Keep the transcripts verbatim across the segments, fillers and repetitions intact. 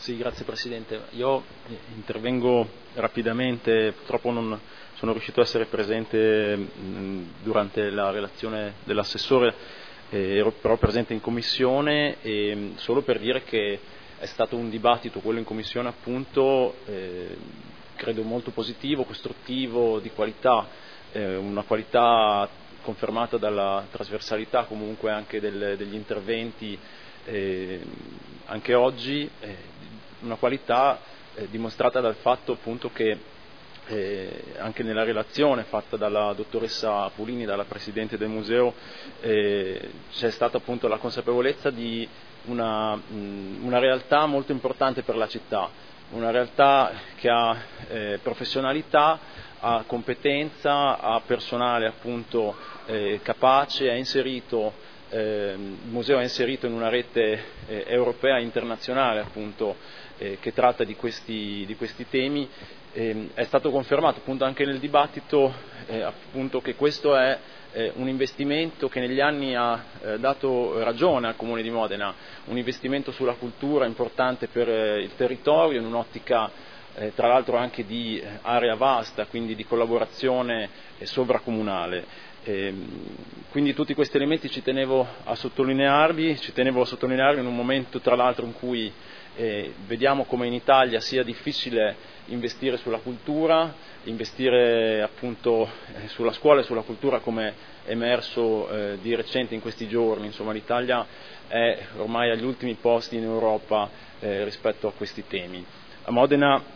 Sì, grazie Presidente. Io intervengo rapidamente, purtroppo non sono riuscito a essere presente mh, durante la relazione dell'assessore, eh, ero però presente in commissione e mh, solo per dire che è stato un dibattito, quello in commissione appunto, eh, credo molto positivo, costruttivo, di qualità, eh, una qualità confermata dalla trasversalità comunque anche del, degli interventi eh, anche oggi, eh, una qualità eh, dimostrata dal fatto appunto che eh, anche nella relazione fatta dalla dottoressa Pulini, dalla Presidente del Museo, eh, c'è stata appunto la consapevolezza di una, mh, una realtà molto importante per la città, una realtà che ha eh, professionalità, ha competenza, ha personale appunto eh, capace, è inserito Eh, il museo è inserito in una rete eh, europea e internazionale appunto eh, che tratta di questi, di questi temi. Eh, è stato confermato appunto anche nel dibattito eh, appunto che questo è eh, un investimento che negli anni ha eh, dato ragione al Comune di Modena, un investimento sulla cultura importante per eh, il territorio in un'ottica eh, tra l'altro anche di eh, area vasta, quindi di collaborazione eh, sovracomunale. Eh, quindi tutti questi elementi ci tenevo a sottolinearli, ci tenevo a sottolinearli in un momento tra l'altro in cui eh, vediamo come in Italia sia difficile investire sulla cultura, investire appunto eh, sulla scuola e sulla cultura, come è emerso eh, di recente in questi giorni. Insomma, l'Italia è ormai agli ultimi posti in Europa eh, rispetto a questi temi. A Modena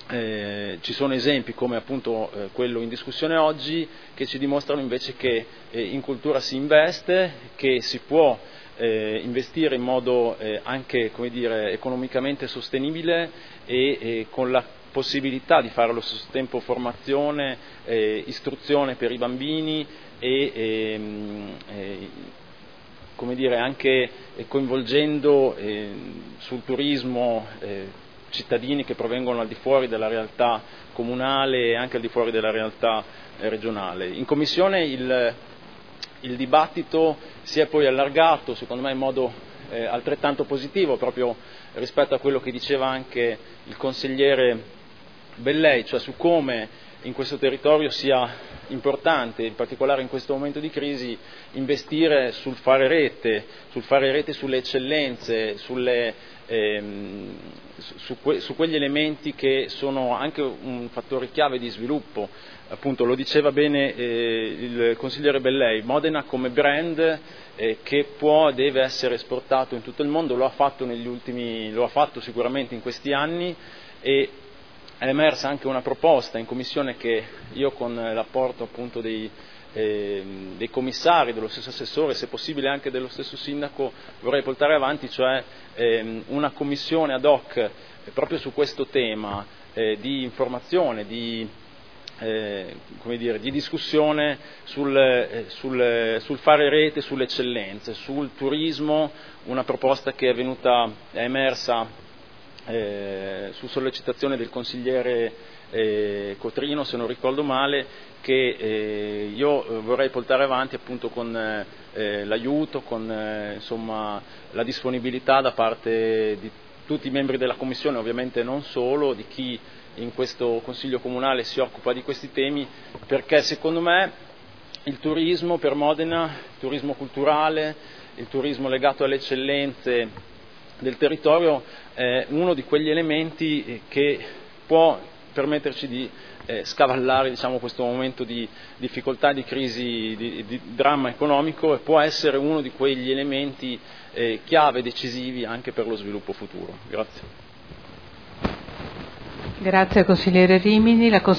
Eh, ci sono esempi come appunto eh, quello in discussione oggi che ci dimostrano invece che eh, in cultura si investe, che si può eh, investire in modo eh, anche come dire, economicamente sostenibile e eh, con la possibilità di fare allo stesso tempo formazione, eh, istruzione per i bambini e ehm, eh, come dire, anche eh, coinvolgendo eh, sul turismo eh, cittadini che provengono al di fuori della realtà comunale e anche al di fuori della realtà eh, regionale. In Commissione il, il dibattito si è poi allargato, secondo me in modo eh, altrettanto positivo, proprio rispetto a quello che diceva anche il consigliere Bellei, cioè su come in questo territorio sia importante, in particolare in questo momento di crisi, investire sul fare rete, sul fare rete sulle eccellenze, sulle, ehm, su, que, su quegli elementi che sono anche un fattore chiave di sviluppo. Appunto lo diceva bene eh, il consigliere Bellei, Modena come brand eh, che può e deve essere esportato in tutto il mondo, lo ha fatto negli ultimi, lo ha fatto sicuramente in questi anni e è emersa anche una proposta in commissione che io con l'apporto appunto dei, eh, dei commissari, dello stesso assessore, se possibile anche dello stesso sindaco, vorrei portare avanti, cioè eh, una commissione ad hoc eh, proprio su questo tema eh, di informazione, di, eh, come dire, di discussione sul, eh, sul, sul fare rete, sulle eccellenze, sul turismo, una proposta che è venuta, è emersa Eh, su sollecitazione del consigliere eh, Cotrino, se non ricordo male, che eh, io vorrei portare avanti appunto con eh, l'aiuto, con eh, insomma, la disponibilità da parte di tutti i membri della Commissione, ovviamente non solo, di chi in questo Consiglio Comunale si occupa di questi temi, perché secondo me il turismo per Modena, il turismo culturale, il turismo legato alle eccellenze del territorio è uno di quegli elementi che può permetterci di eh, scavallare diciamo, questo momento di difficoltà, di crisi, di, di dramma economico e può essere uno di quegli elementi eh, chiave decisivi anche per lo sviluppo futuro. Grazie. Grazie consigliere Rimini. La